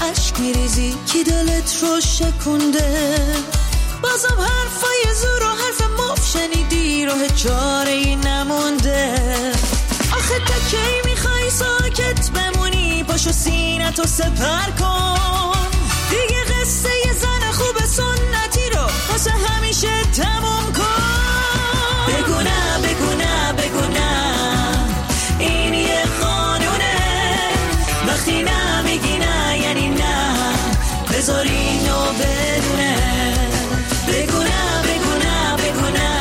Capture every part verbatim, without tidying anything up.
عشق میریزی کی دلت رو شکونده؟ بازم حرفای زور و حرف مف شنیدی راه چاره ای نمونده. آخه تا کی میخوای ساکت بمونی؟ پاشو سینتو سپر کن دیگه قصه ی زن خوب سنتی رو واسه همیشه تموم کن. بگو نه بگو نه بگو نه این یه قانونه، وقتی نه میگی نه یعنی نه، بذار اینو بدونه. بگو نه بگو نه بگو نه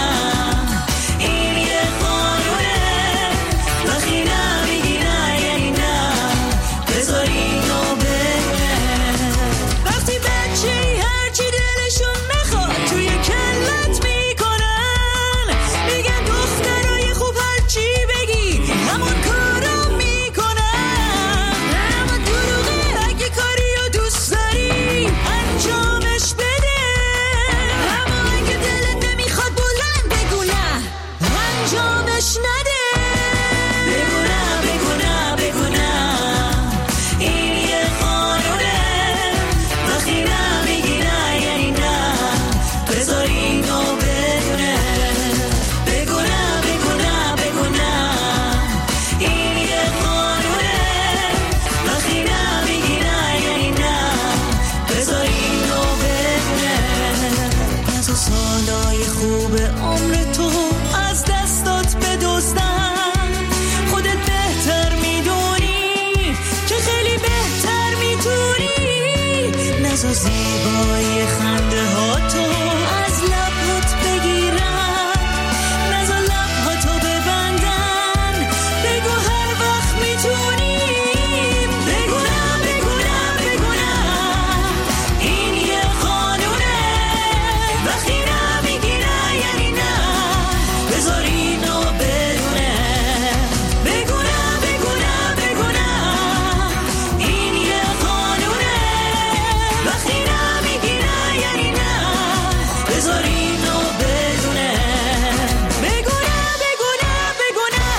این یه قانونه، وقتی نه میگی نه یعنی نه، بذار اینو بدونه. وقتی بچه‌ای هرچی دلشون میخواد توی کلت میکنن، میگن دخترای خوب هرچی بگی همون کارو میکنن. اما دروغه اگه کاریو دوست داری انجامش بده، اما اگه دلت نمیخواد بلند بگو نه انجامش نده. بگو نه بگو نه بگو نه این یه قانونه، وقتی نه میگی نه یعنی نه، بذار اینو بدونه. بگو نه بگو نه بگو نه این یه قانونه، وقتی نه میگی نه یعنی نه، بذار اینو بدونه. از اون سالای خوب عمر تو از دستات بدزدن، خودت بهتر میدونی که خیلی بهتر میتونی. نزا زیبایی خنده ها تو از لبات بگیرن، نزا لبها تو ببندن، بگو هر وقت میتونی. بگو نه بگو نه بگو نه این یه قانونه، وقتی نه میگی نه یعنی نه، بذار اینو بدونه. بگو نه بگو نه بگو نه این یه قانونه، وقتی نه میگی نه یعنی نه، بذار اینو بدونه. بگو نه بگو نه بگو نه.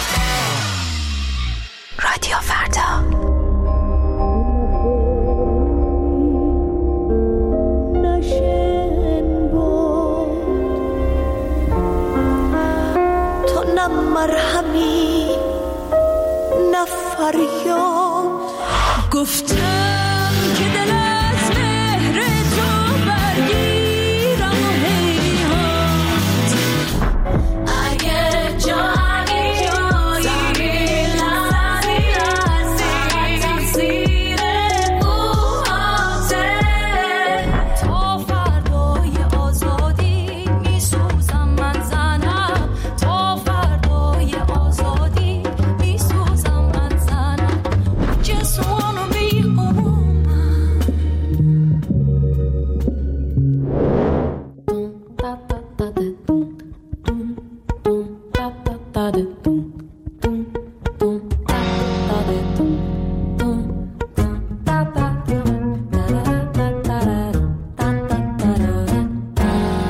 رادیو فردا. نشن بود تو نه مرهمی نه فریاد، گفتم که دل از مهر تو برگیرم و هیهات. اگه جایی جایی لحظی هستی زیر بوهاته، تا فردای آزادی میسوزم من زنم، تا فردای آزادی میسوزم من زنم. Just wanna be a woman. Da da da da dum dum dum da da da da dum dum dum da da da dum dum dum da da da da da da da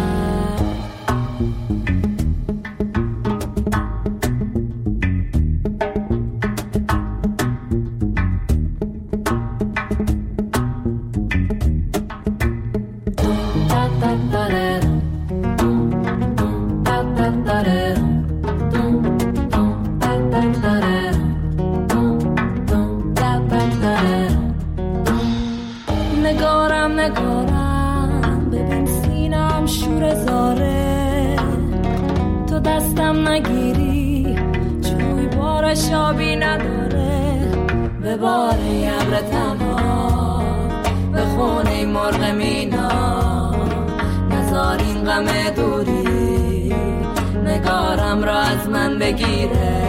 نگارم نگارم ببین سینم شور زاره، تو دستم نگیری چوی بارش آبی نداره. به بار ابر تنها به خونه مرغ مینا، نزار این غم دوری نگارم را از من بگیره.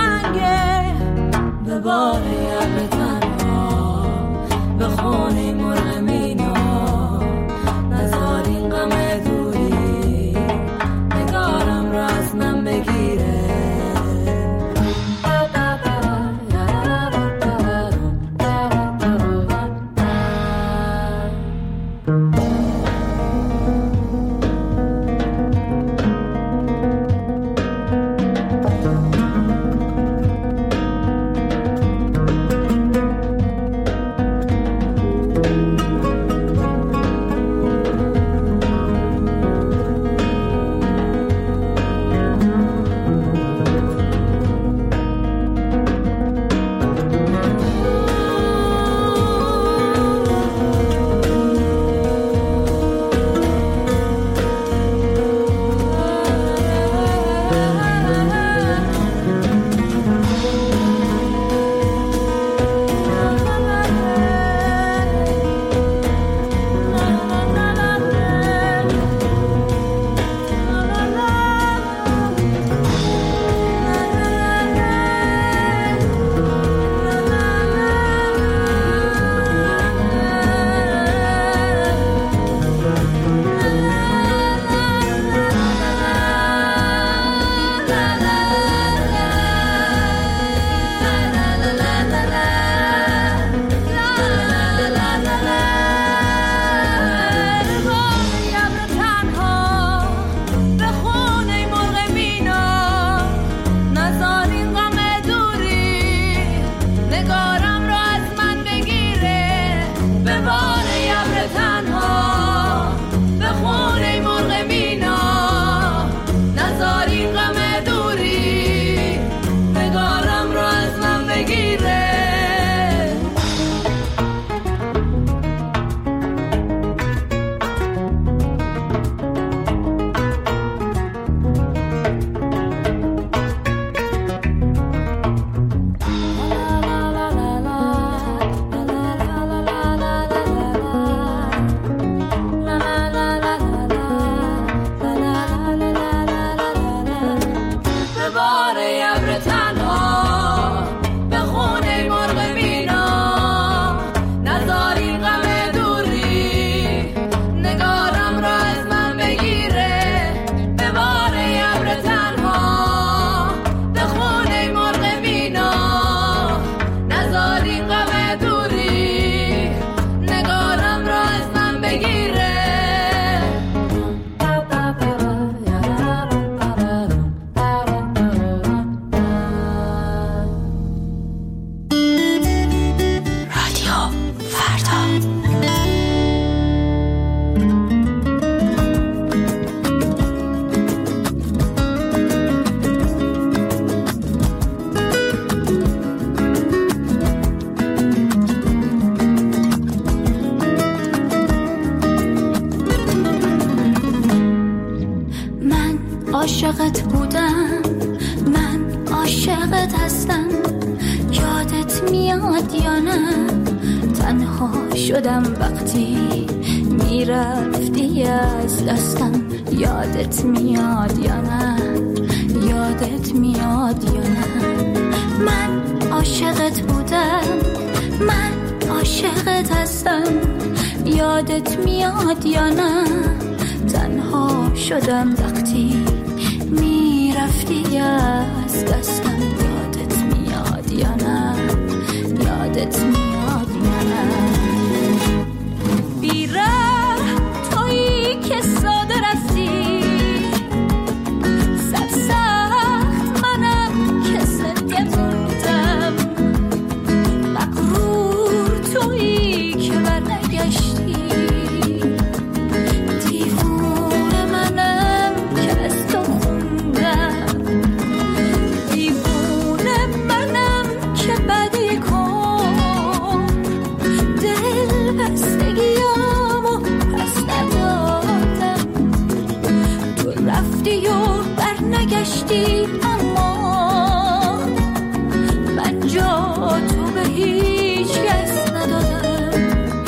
بار ابر تنها به خونه عاشقت بودم، من عاشقت هستم. یادت میاد یا نه؟ تنها شدم وقتی میرفتی از دستم. یادت میاد یا نه؟ یادت میاد یا نه؟ من عاشقت بودم، من عاشقت هستم. یادت میاد یا نه؟ تنها شدم وقتی میرفتی از دستم. یادت میاد یا نه؟ یادت میاد یا نه؟ بیره تویی که ساده رفتی، سرسخت منم که سنده موندم. مغرور تویی که برنگشتی، دیوونه منم که از تو خوندم. دیوونه منم که بدی کن، دل بستگیامو پس ندادم. تو رفتی و برنگشتی، اما من جا تو به هیچ کس ندادم.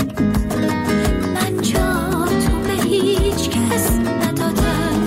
من جا تو به هیچ کس ندادم.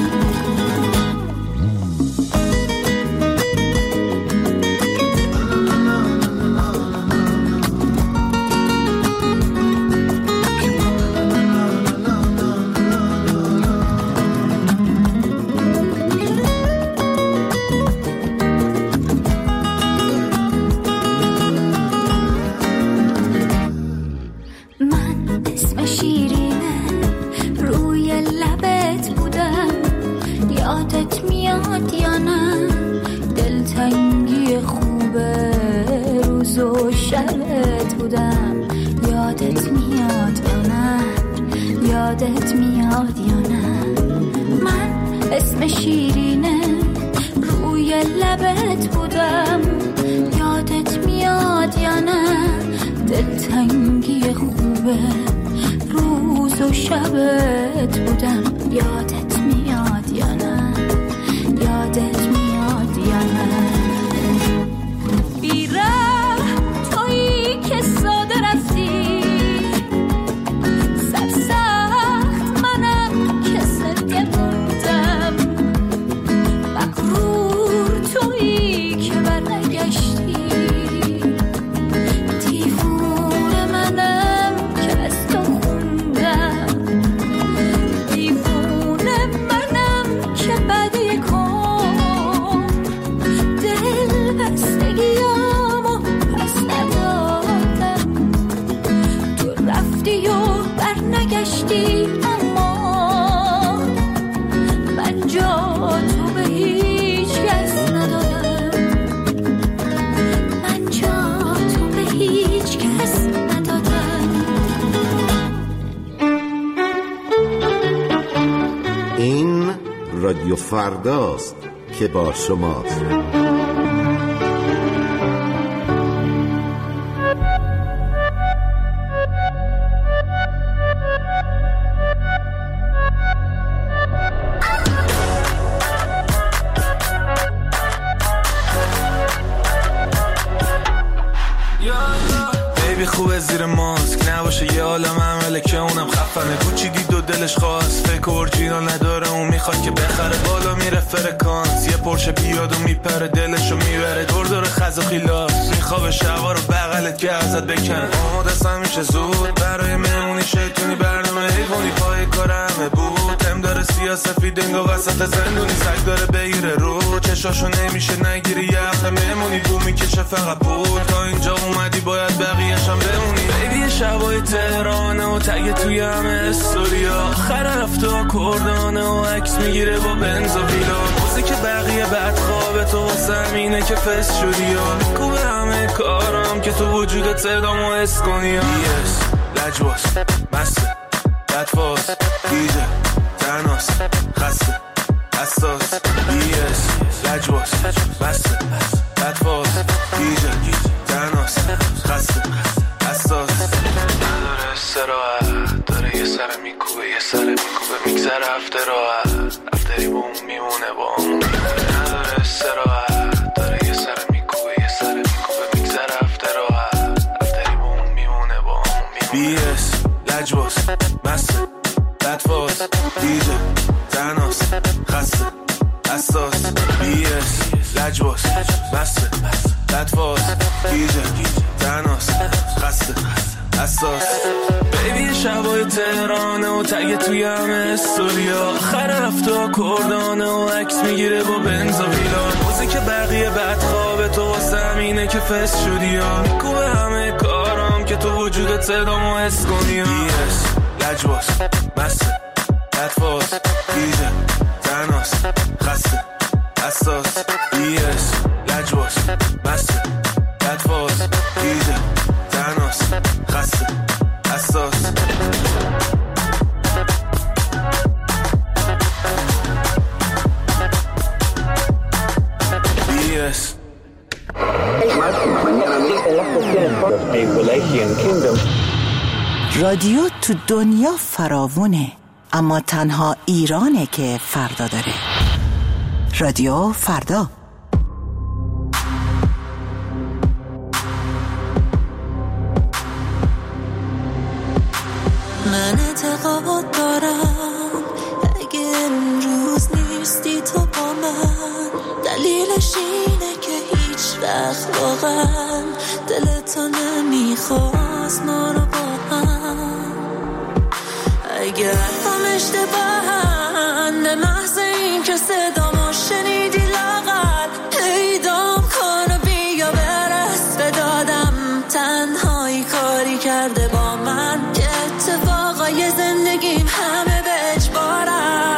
من اسم شیرینه روی لبت بودم. یادت میاد یا نه؟ دلتنگی خوبه روز و شبت بودم. یادت میاد یا نه؟ یادت میاد یا نه؟ من اسم شیرینه روی لبت بودم. یادت میاد یا نه؟ دلتنگی خوبه روز و شبت بودم. یادت میاد یا نه؟ یادت میاد یا نه؟ بیره تویی که ساده رفتی، سرسخت منم که سنده موندم. مغرور تویی که برنگشتی، دیوونه منم که از تو خوندم. دیوونه منم که بدی کن، دل بستگیامو پس ندادم. تو رفتی و برنگشتی، اما من جا تو به هیچ کس ندادم. من جا تو به هیچ کس ندادم. این رادیو فرداست که با شماست. بیبی خوبه زیر ماسک نباشه، یه عالم عمله که اونم خفنه. کوچی دید و دلش خواست، فکر اورجینال نداره، اون میخواد که بخره. بالا میره فرکانس، یه پرشه بیاد و میپره، دلشو میبره دور دور خز و خیلاس. میخوابه شبا رو بغلت که ازت بکن. آماده است همیشه زود برای مهمونی، شیطونی برنامه حیوانی. پای کار همه بود، هم داره سیاسفید انگا وسط زندونی. سگ داره بگیره رو چشاشو نمیشه نگیری، یه هفته مهمونی بو میکشه فقط پول. تا اینجا اومدی باید بقیه‌شم بمونی. بیبی شبای تهرانه و تگ توی همه استوریا. آخر هفته کردانه و عکس میگیره با بنز و ویلا. موزیک بقیه بد خوابه، تو زمینه که فست شدی یا کوبه همه کارم که تو وجودت صدامو حس کنی. بیس لجباس مسته بدفاز دیجه تناس خسته حساس. بیس لجباس مسته بدفاز دیجه تناس خسته حساس. نداره استراحت، داره یه سر میکوبه یه سر میکوبه میگذره هفته را. راحت رفتری با اون میمونه با اون نداره استراحت داره یه سر میکوبه یه سر میکوبه میگذره هفته راحت رفتری با اون میمونه با اون میمونه بی اس لجباس مسته بدفاز دیجه تناس خسته اساس بی اس لجباس مسته بدفاز دیجه تناس خسته اساس بیبی شبای تهرانه و تگه توی همه استوریا آخر هفته کردانه و عکس میگیره با بنز و ویلان موزی که بقیه بدخوابه تو واسه همینه که فست شدی ها میکوبه همه کارام که تو وجودت صدامو حس کنی ها بی اس لجباس مسته بدفاز دیجه تناس خسته اساس بی اس لجباس مسته بدفاز دیجه تناس خسته اساس بی اس رادیو تو دنیا فراوونه، اما تنها ایرانه که فردا داره. رادیو فردا. من اعتقاد دارم اگه امروز نیستی تو با من دلیلش اینه که هیچ وقت واقعا دلتو نمیخواست ما رو با هم اگه هم اشتباهن به محض این که صدامو شنیدی لاغر پیدام کن و بیا برس به دادم تنهایی کاری کرده با من که اتفاقای زندگیم همه به اجبارم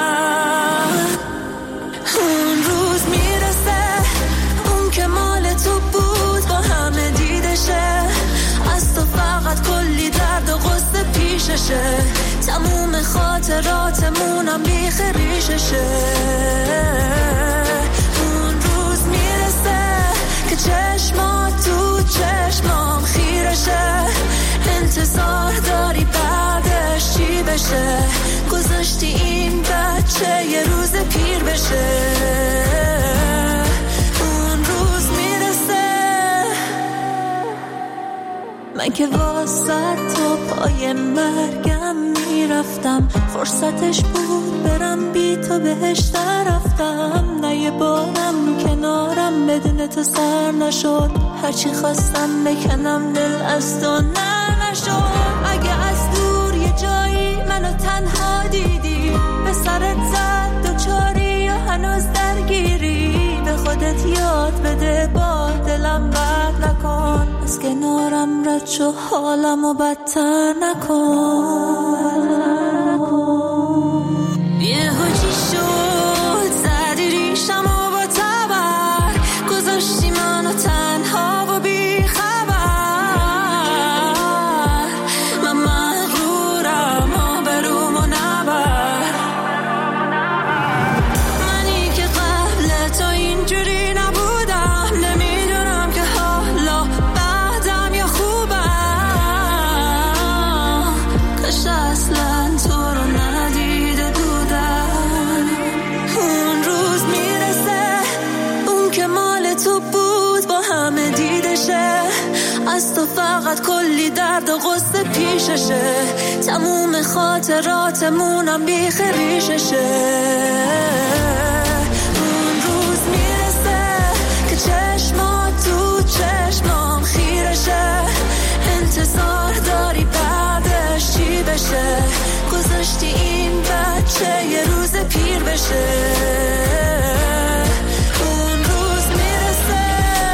اون روز میرسه اون که مال تو بود با همه دیدشه از تو فقط کلی درد و غصه پیششه تموم خاطراتمونم بیخ ریششه اون روز میرسه که چشمات تو چشمام خیرشه انتظار داری بعدش چی بشه گذاشتی این بچه یه روز پیر بشه اون روز میرسه من که واسه تا پای مرگم میرفتم فرصتش بود برم بی تو بهش نرفتم نه یه بارم کنارم بدون تو سر نشد هرچی خواستم بکنم دل از تو نه نشد اگه از دور یه جایی منو تنها دیدی به سرت زد دو چاری یا هنوز درگیری به خودت یاد بده با دلم بد نکن از کنارم رد شو حالمو بدتر نکن یه هوچی شد زدی ریشمو با تبر گذاشتی منو تنها و بی خبر من مغرورم آبرومو نبر منی که قبل تو اینجوری نبودم نمیدونم که حالا بعدم یا خوبم کاش اصلا تو رو ندیده بودم اون روز میرسه اون که مال تو بود با همه دیدشه از تو فقط کلی درد و غصه پیششه تموم خاطراتمونم بیخ ریششه اون روز میرسه که چشمات تو چشمام خیرشه انتظار داری بعدش چی بشه گذاشتی این بچه یه روز پیر بشه اون روز میرسه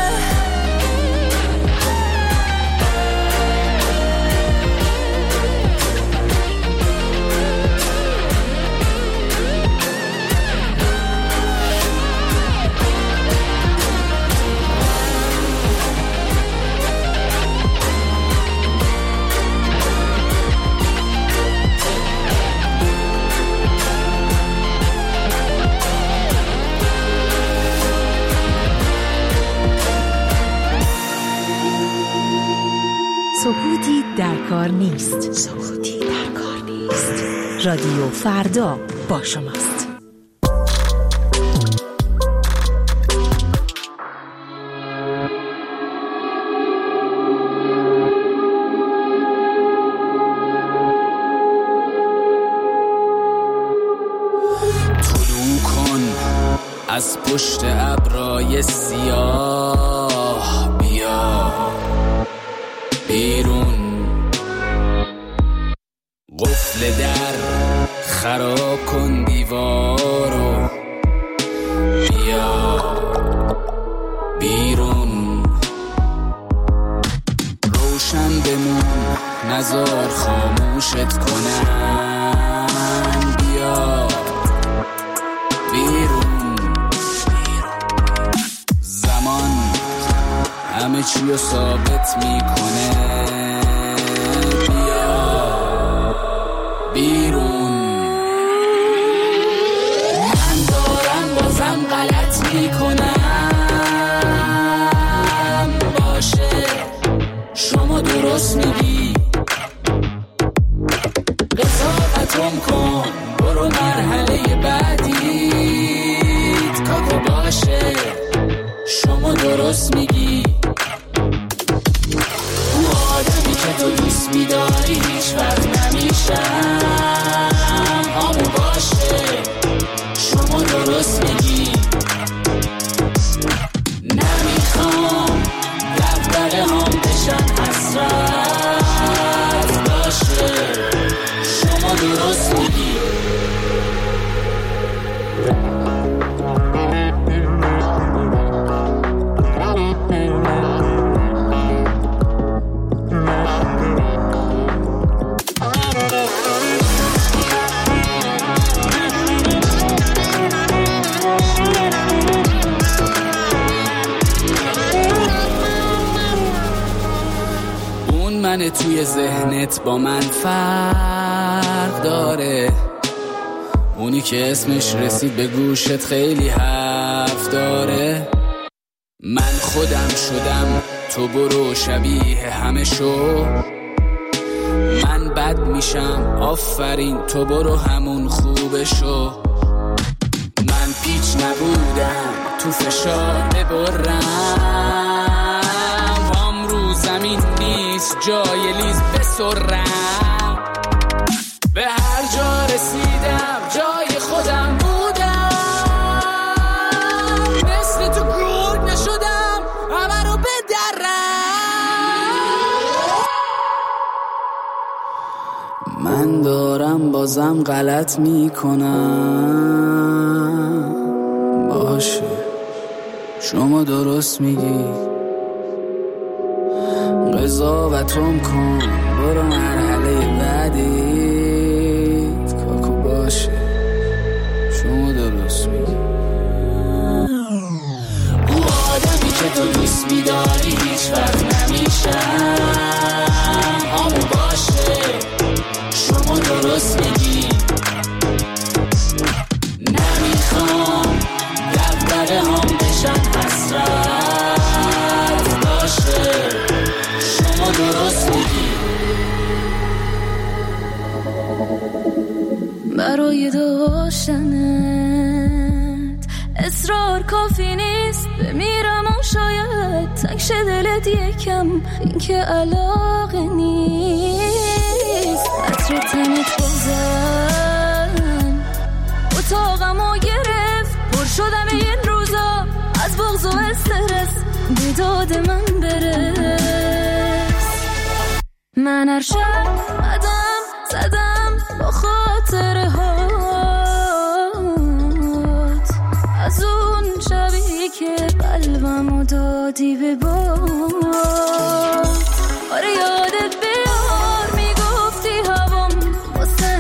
سکوتی در کار نیست. سکوتی در کار نیست. رادیو فردا با شماست. از پشت ابرای سیاه بیا بیرون، قفل در خراب کن دیوارو، بیا بیرون، روشن بمون نزار خاموشت کنن، بیا بیرون، زمان همه چیو ثابت میکنه، بیا بیرون. من دارم بازم غلط میکنم، باشه شما درست میگی، قضاوتم کن برو مرحله بعدیت، کاکو باشه شما درست میگی، اون آدمی که تو دوست میداری هیچ وقت نمیشم، همون باشه شما درست میگی، نمیخوام دفتره هم بشن حسرت، باشه شما درست میگی. من توی ذهنت با من فرق داره، اونی که اسمش رسید به گوشت خیلی حرف داره، من خودم شدم تو برو شبیه همه شو، من بد میشم آفرین تو برو همون خوبه شو، من پیچ نبودم تو فشار ببرم، زمین نیست جای لیز بسرم، به هر جا رسیدم جای خودم بودم، مثل تو گرگ نشدم همه رو بدرم، من دارم بازم غلط میکنم، باشه شما درست میگی، قضاوتم کن برو مرحله بعدیت، کاکو باشه شما درست میگی، اون آدمی که تو دوست میداری هیچ وقت نمیشم، همون باشه شما درست میگی، نمیخوام دفتره هم بشن حسرت، باشه درست میگی. برای داشتنت اصرار کافی نیست، بمیرم و شاید تکش دلت یکم، این که علاقه نیست، عطر تنت بازن اتاقمو گرفت، پر شدم این روزا از بغض و استرس، به داد من برس، من هر شب قدم زدم با خاطره هات، از اون شبی که قلبمو دادی به باد، آره یادت بیار میگفتی هوام واسه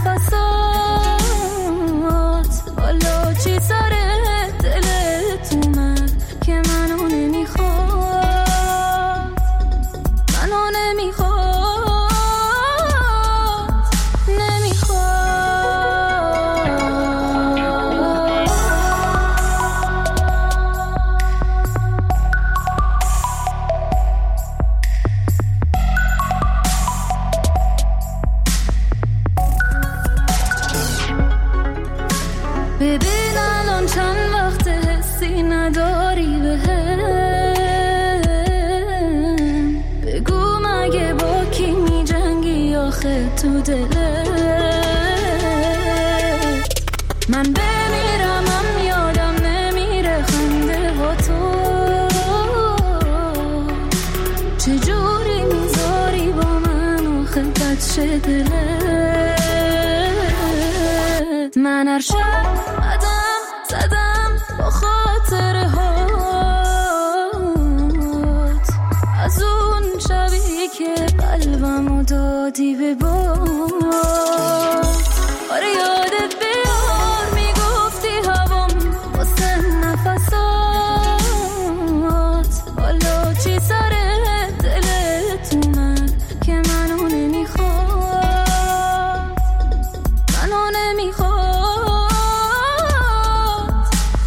نفسات، حالا چی سره دلت اومد که منو نمیخواد، منو نمیخواد، ببین الان چند وقت حسی نداری بهم، بگو مگه با کی می جنگی آخه تو دلت، من بمیرم هم یادم نمی هر شب قدم زدم با خاطره هات، از اون شبی که قلبمو دادی به باد. آره یادت بیار میگفتی هوام واسه نفسات، حالا چی سر دلت اومد که منو نمیخواد، منو نمیخواد،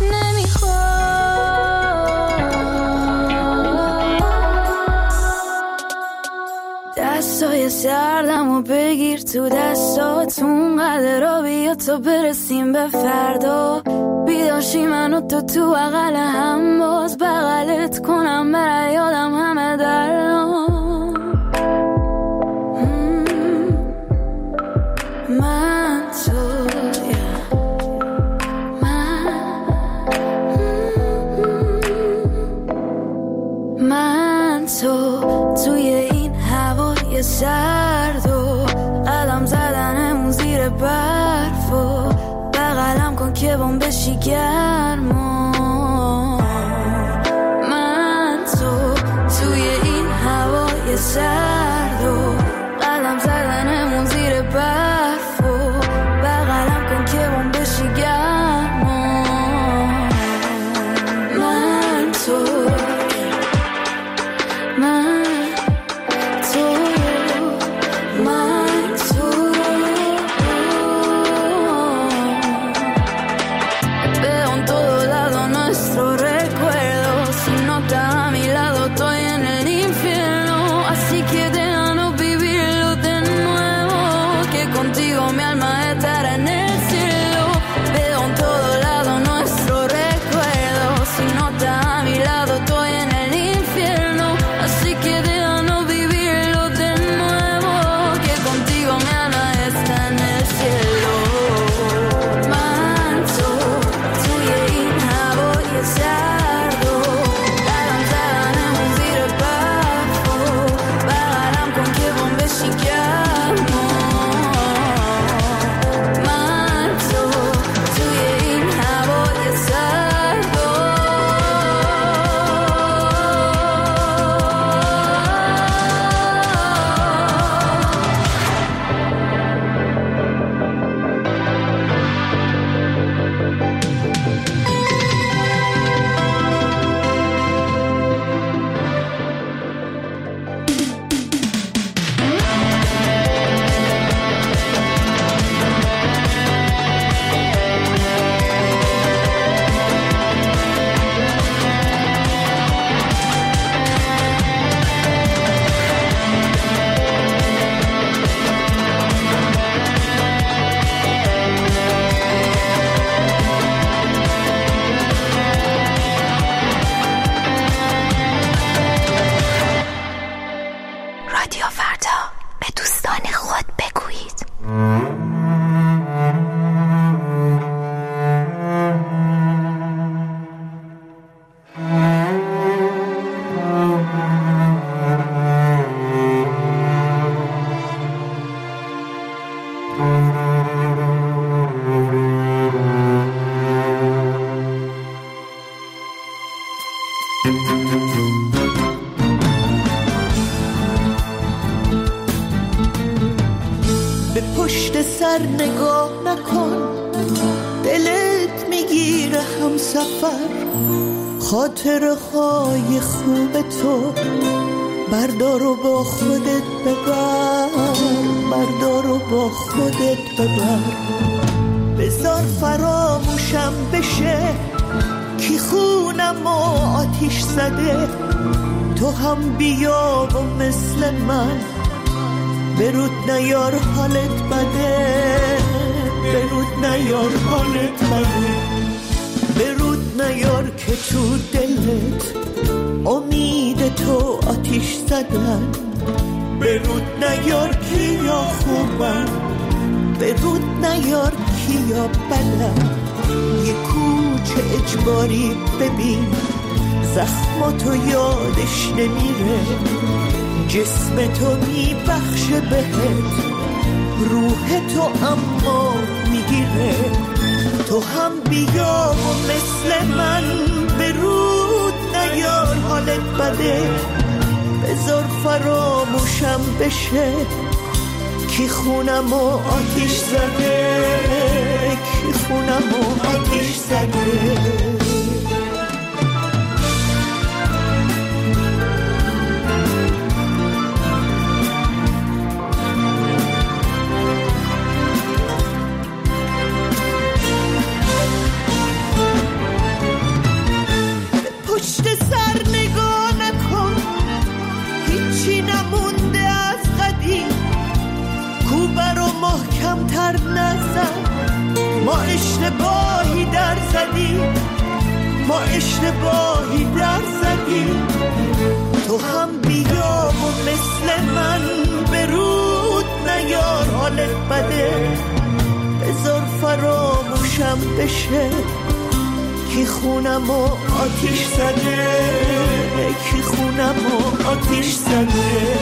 نمیخواد. دستای سردمو بگیر تو دستاتون، قدر بیا تا برسیم به فردا. بیداشی منو تو تو اقل هم باز بغلت کنم، برای یادم همه درام. من تو من من تو توی این هوای سرد و قدم زدنمون زیر برف و بغلم کن که بام بشی گرما. من تو توی این هوای سرد و قدم زدنمون زیر برف و بغلم کن که بام بشی گرما. من تو من به پشت سر نگاه نکن، دلت میگیره هم سفر. خاطره های خوب تو بردار و با خودت ببر، بردار و با خودت ببر. بذار فراموشم بشه کی خونم و آتیش زده. تو هم بیا و مثل من برود نیار حالت بده، برود نیار حالت بده. برود نیار که تو دلت امید تو آتیش زدن. برود نیار کیا خوبن، برود نیار کیا بدن. یه کوچه اجباری ببین، زخماتو یادش نمیره. جسم تو میبخشه بهت، روح تو اما میگیره. تو هم بیا و مثل من به رود نیار حالت بده، بذار فراموشم بشه کی خونم و آتیش زده، کی خونم و آتیش زده. پشت سر نگاه نکن، هیچی نمونده از قدیم، کوبه رو محکم تر نزن، ما اشتباهی در زدیم، ما اشتباهی در زدیم. تو هم بیا و مثل من به رود نیار حالت بده، بذار فراموشم بشه کی خونم و آتیش زده، کی خونم و آتیش زده.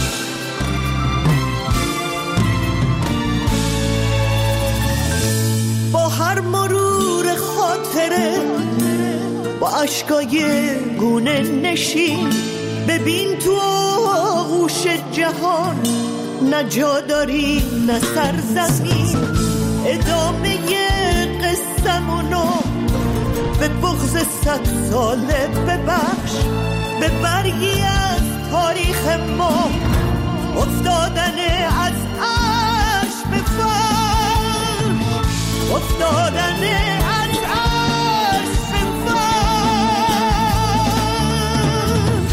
با هر مرور خاطره با اشکای گونه نشین، ببین تو آغوش جهان نه جا داری نه سرزمین. ادامه قصه‌مونو به بغض صد ساله ببخش، به برگی از تاریخ ما افتادن از عرش به فرش، افتادن از عرش به فرش.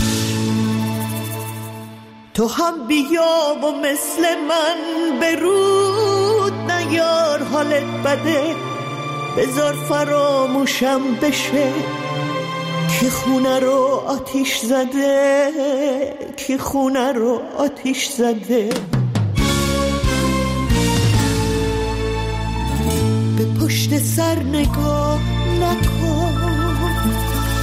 تو هم بیا و مثل من به رود نیار حالت بده، بذار فراموشم بشه کی خونه رو آتیش زده، کی خونه رو آتیش زده. به پشت سر نگاه نکن.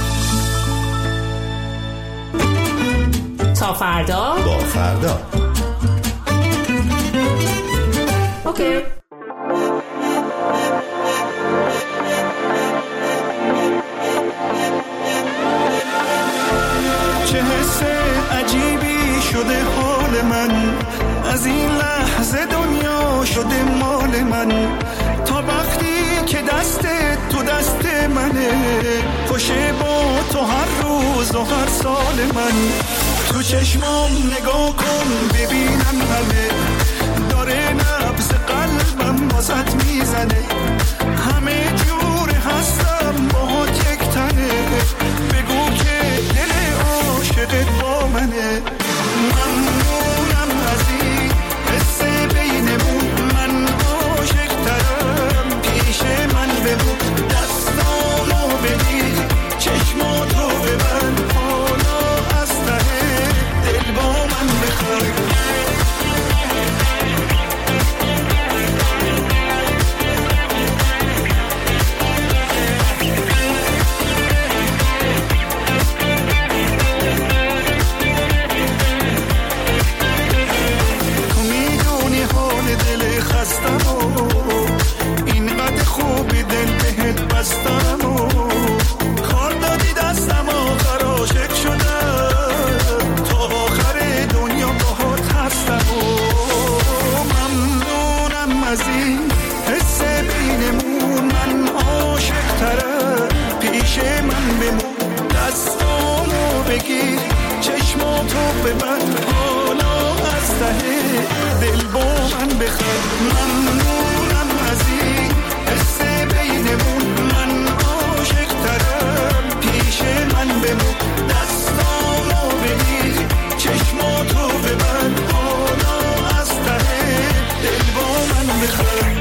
تا فردا با فردا. اوکی. چه حس عجیبی شده حال من، از این لحظه دنیا شده مال من. تا وقتی که دست تو دست منه، خوشه با تو هر روز و هر سال من. تو چشمام نگاه کن ببینم همه، داره نبض قلبم واسط میزنه. همه جور هستم با یک تنه، بگو که دل عاشقت با منه. ممنونم از این حس بینمون، من عاشق ترم پیش من بمون. دستامو بگیر چشماتو ببند، حالا از ته دل با من بخوای. اینقدر خوبی دل بهت بستم و کار دادی دستم آخر عاشق شدم، تا آخر دنیا باهات هستم و ممنونم از این حس بینمون. من عاشق ترم پیش من بمون. دستامو بگیر چشماتو ببند، حالا از ته دل با من بخواد. ممنونم از این حس بینمون، من عاشق ترم پیش من بمون. دستامو بگیر چشماتو ببند، حالا از ته دل با من بخواد.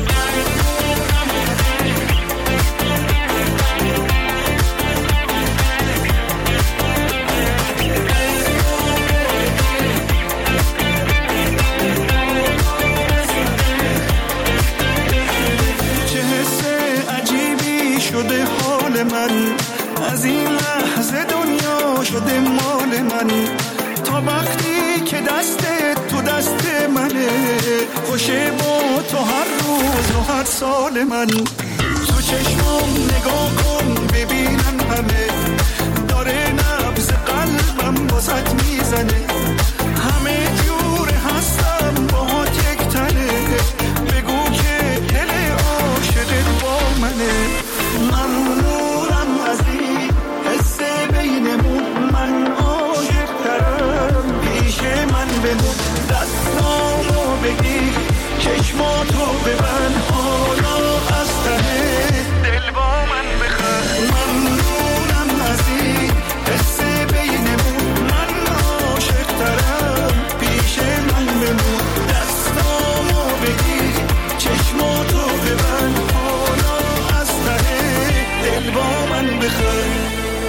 شده حال من، از این لحظه دنیا شده مال من. تا وقتی که دست تو دست منه، خوشه با تو هر روز و هر سال من. تو چشم نگاه کن ببینن همه، داره نبض قلبم واسط میزنه، همه جوره هستم باهات یک تنه، بگو که دل عاشقت با منه. ممنونم از این حس بینمون، من عاشق‌ترم پیش من بمون، دستامو بگیر چشماتو ببند، حالا از ته دل با من بخند. ممنونم از این حس بینمون، من عاشق‌ترم پیش من بمون، دستامو بگیر چشماتو ببند، حالا از ته دل با من بخند.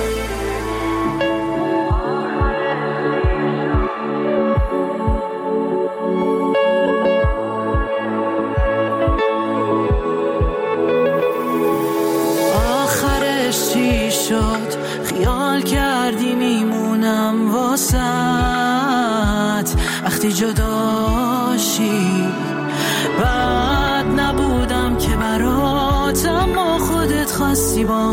خیال کردی میمونم واسط وقتی جداشی، بعد نبودم که برات، اما خودت خواستی با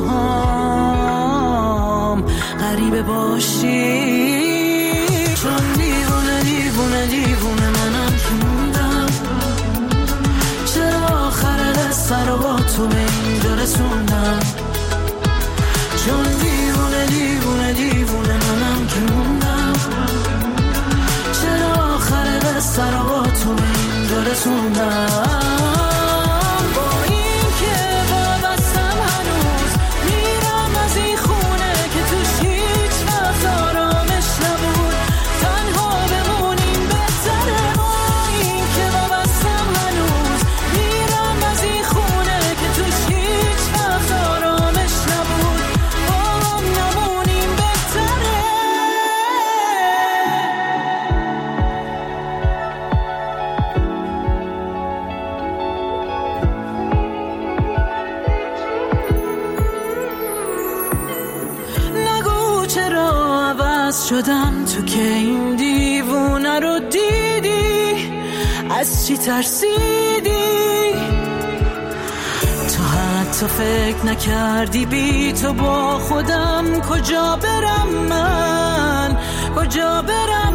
هم غریبه باشی. چون دیوونه دیوونه دیوونه منم که موندم، چرا آخر قصه رو با تو به اینجا رسوندم. چون دیوونه دیوونه دیوونه منم که موندم، چرا آخر قصه رو با تو به اینجا رسوندم. با این که وابستم هنوز میرم از این خونه که توش هیچ وقت آرامش نبود، تنها بمونیم بهتره. با این که وابستم هنوز میرم از این خونه که توش هیچ وقت آرامش نبود، نمونیم بهتره. نگو چرا عوض شدم تو که این دیوونه رو دیدی، از چی ترسیدی؟ تو حتی فکر نکردی بی تو با خودم کجا برم من، کجا برم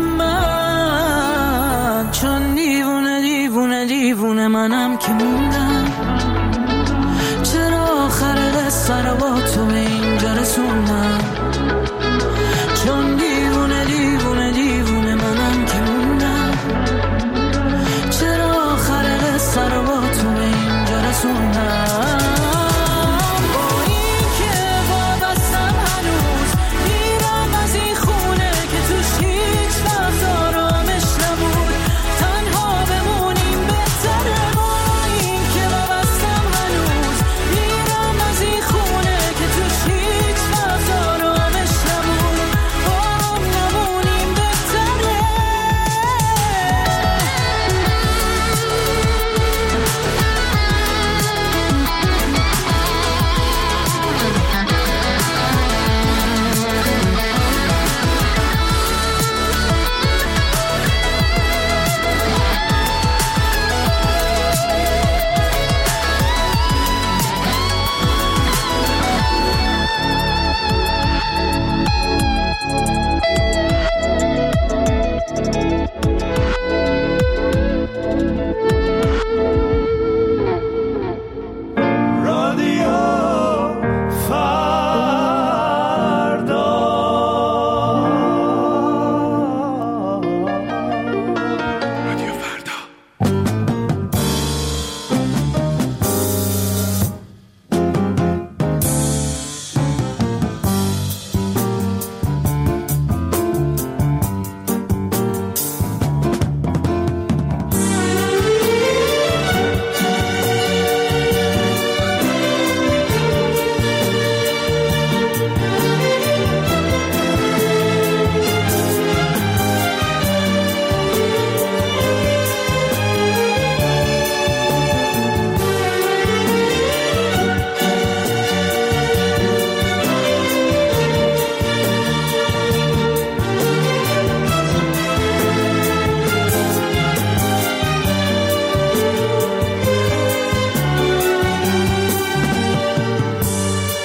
من. چون دیوونه دیوونه دیوونه منم که موندم، چرا آخر قصه رو با تو به اینجا رسوندم. چون دیوونه دیوونه دیوونه منم که موندم، چرا آخر قصه رو با تو به اینجا رسوندم. خونه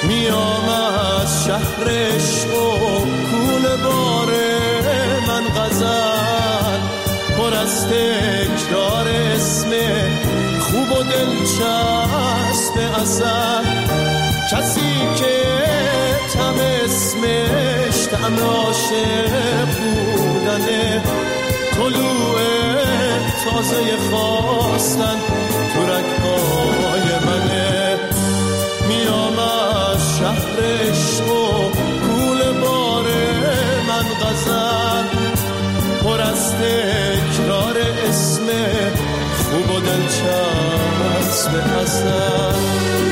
میام از شهر عشق و کوله باره من غزل پر از تکرار اسم خوب و دلچسب اصل، کسی که تم اسمش طعم عاشق بودنه، طلوع تازه خواستن تو رگ‌های منه. میام از شهر عشق و کوله باره من غزل پر از تکرار اسم خوب و دلچسب اصل.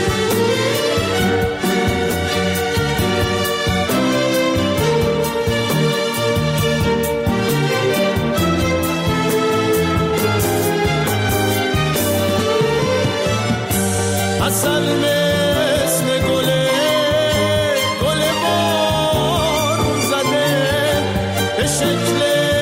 اصل مثل گله گله بارون زده به شکل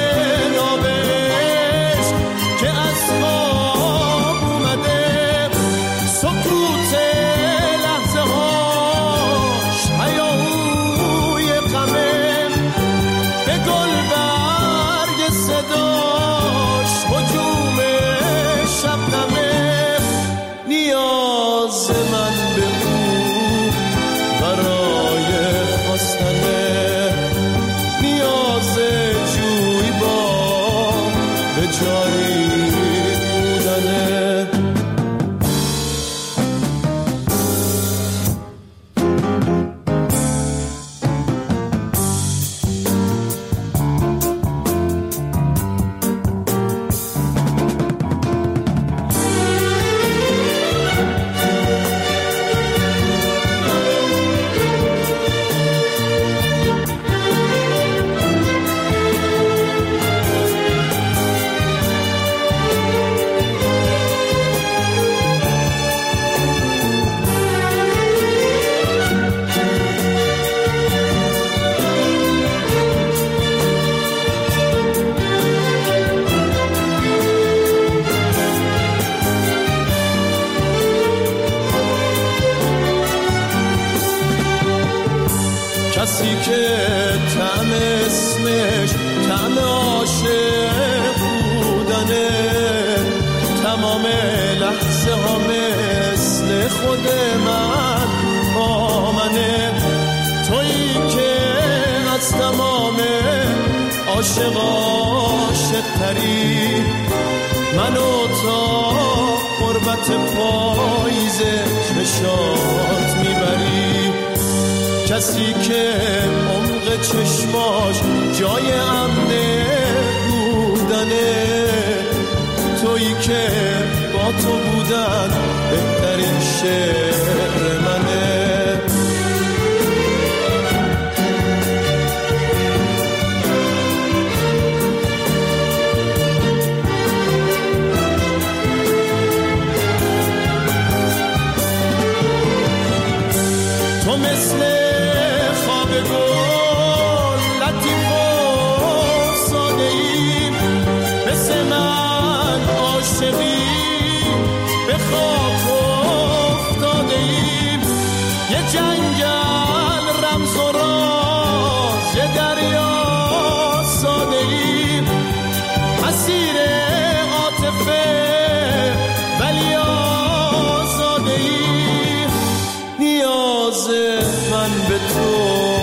نابش که از خواب اومده، سکوت لحظه هاش هیاهوی غمه، به گل برگ صداش هجوم شبنمه. نیاز من به او برای خواستنه، نیاز جوی با به جایی بودنه. کسی که طعم اسمش طعم عاشق بودنه، تمام لحظه ها مثل خود من با منه. تویی که از تمام عاشق عاشق تری، منو تا قربت پاییز چشات میبری. کسی که عمق چشماش جای امنه بودنه، تویی که با تو بودن بهترین شعر منه. تو مثل خواب گل لطیف و ساده ای، مثل من عاشقی به خاک افتاده ایم. یه جنگل رمز و راز، یه دریا ساده ایم، مسیر عاطفه ولی آزاده ایم. نیاز من به تو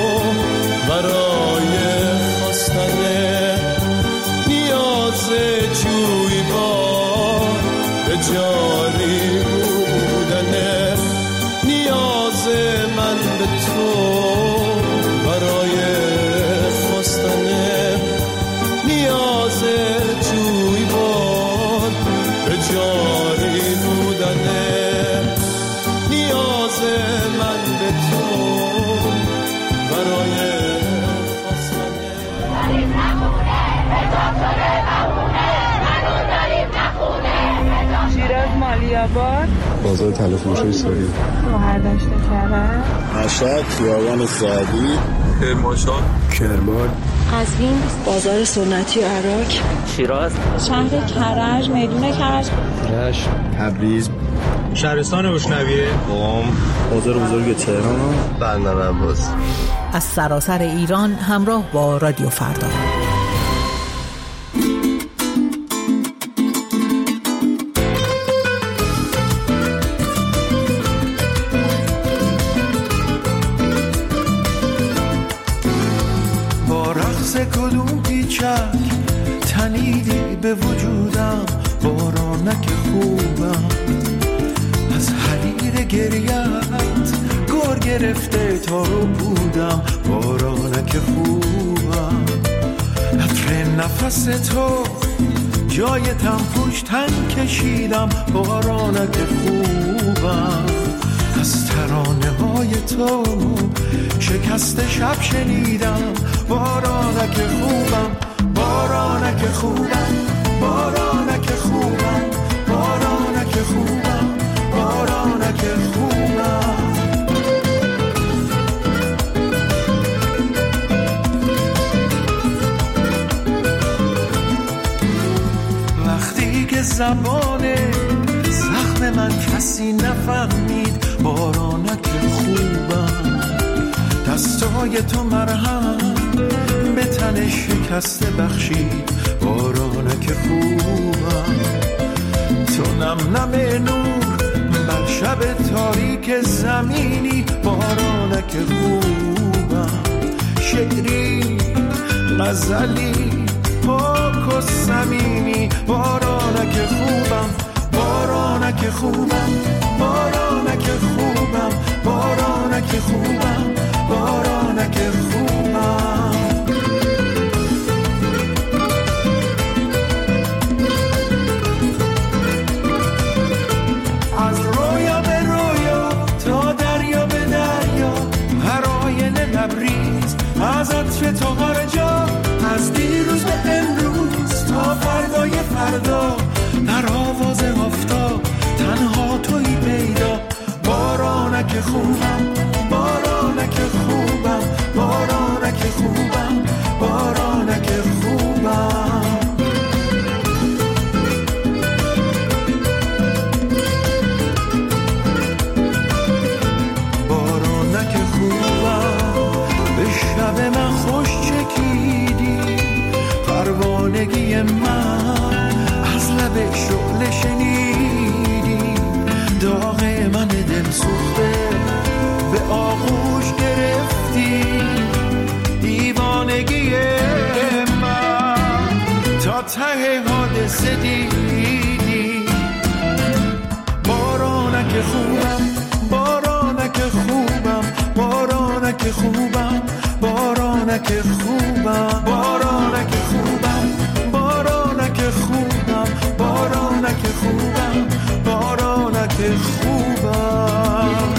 برای خواستنه، نیاز جوی بار به جاری بودنه. نیاز من به تو برای خواستنه، نیاز جوی بار به جاری بودنه. نیاز من به تو برای خواستنه. داریم نخونه اضافه نمونه، منو داریم نخونه. شیراز مالیاباد، بازار تلفروشی سوری، مهردشت کرد، مشهد خیابان سعدی، کرمانشاه، کرمان، قزوین، بازار سنتی و عراق، شیراز، شهر کرج، میدون کرج، رشت، تبریز، شهرستان بشنویه. قم بازار بزرگ تهران. بندر عباس. از سراسر ایران همراه با رادیو فردا. با رقص کدوم پیچک تنیدی به وجودم، بارانک خوبم از حریر گریت گور گرفته تا رو بودم، بارانک خوبم عطر نفس تو جای تنفوش تن کشیدم، بارانک خوبم از ترانه های تو شکست شب شنیدم، بارانک خوبم بارانک خوبم بارانک خوبم بارانک خوبم بارانک خوبم. وقتی که زبان زخم من کسی نفهمید، بارانک خوبم دستای تو مرهم به تن شکسته بخشید، بارانک خوبم تو نم نم نور بر شب تاریک زمینی، بارانک خوبم شعری غزلی پاک و صمیمی، بارانک خوبم بارانک خوبم بارانک خوبم بارانک خوبم بارانک خوبم. از رویا به رویا تا دریا به دریا، هر آینه لبریز از عطر تو هر جا، از دیروز به امروز تا فردای فردا، در آواز آفتاب تنها تویی پیدا، بارانک خوبم بارانک خوبم بارانک خوبم بارانک خوبم. بارانک خوبم به شب من خوش چکیدی، پروانگی من از لب شعله شنیدی، داغ من دل سوخته به آغوش گرفتی، دیوانگی من تا ته حادثه دیدی، بارانک خوبم بارانک خوبم بارانک خوبم بارانک خوبم بارانک خوبم بارانک خوبم بارانک خوبم بارانک خوبم.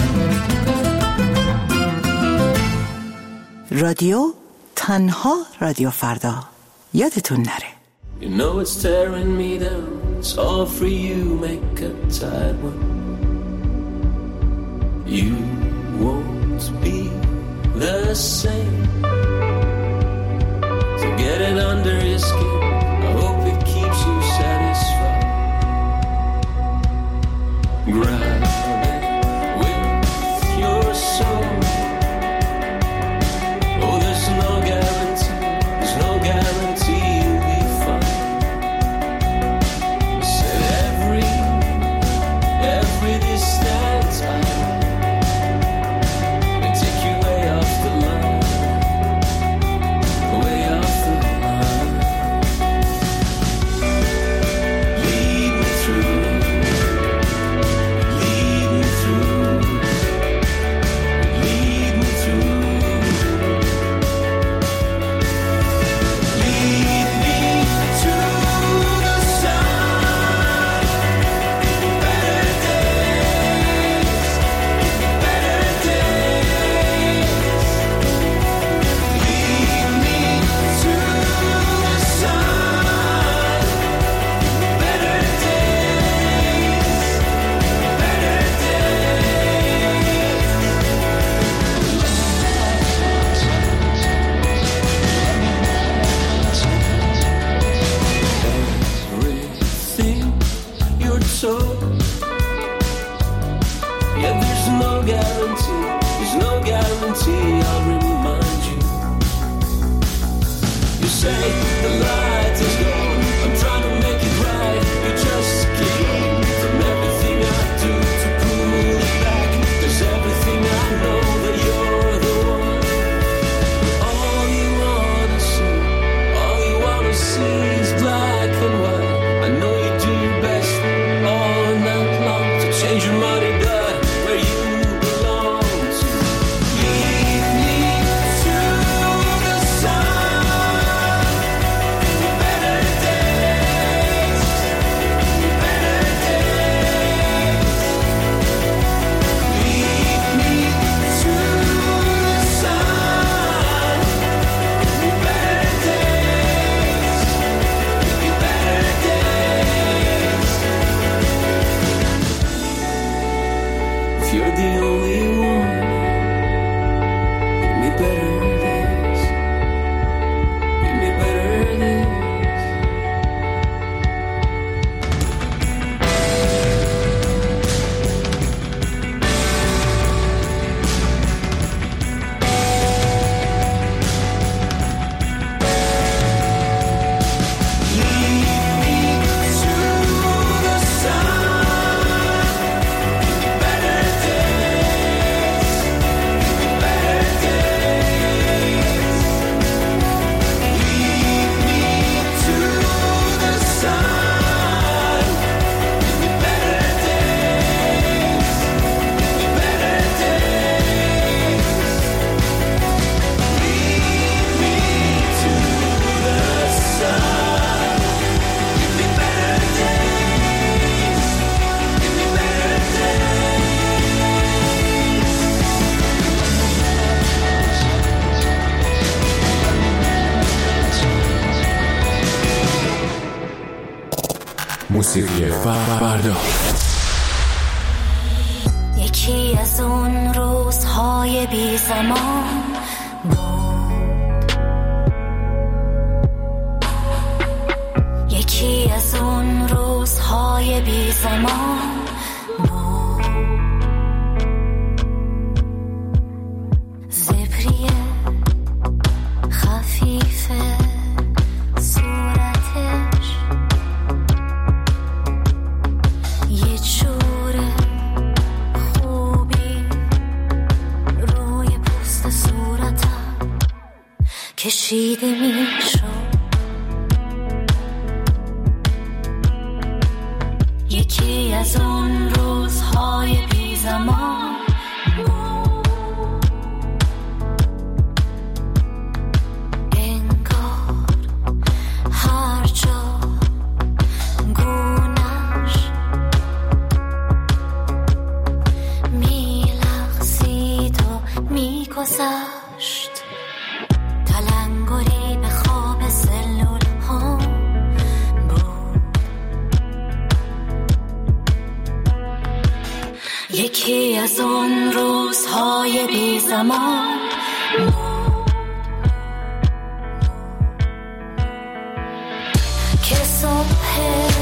رادیو تنها رادیو فردا، یادتون نره. You know it's tearing me down, it's all for you, make a tight one. You won't be the same, so get it under your skin, I hope it keeps you satisfied. Grab it with your soul. Oh, there's no guarantee, there's no guarantee you'll be fine. Said every, every distance I may take you way off the line. say the light is gone. I'm trying to make it right. You just keep on from everything I do to pull it back. There's everything I know that you're the one. All you wanna see, all you wanna see is black and white. I know you do your best all night long to change your money back where you belong to. Lead me to the sun. Better days, better days. Lead me to the sun. Better days, better days. If you're the only one, give me better days. Give me better days. Lead me to the sun. Better days, better days. Lead me to the sun. Better days, better days. Lead me to the sun. Give me better days, give me better موسیقی فردا. یکی از اون روزهای بی زمان بود، یکی از اون روزهای بی زمان بود. زبری خفیف صورتش یه جور خوبی روی پوست صورتم کشیده میشد. یکی از اون روزهای بی زمان بود، انگار هر جا گونش میلغزید و میگذشت. تلنگری به خواب سلول ها بود. یکی از اون روزهای بی زمان بود که صبح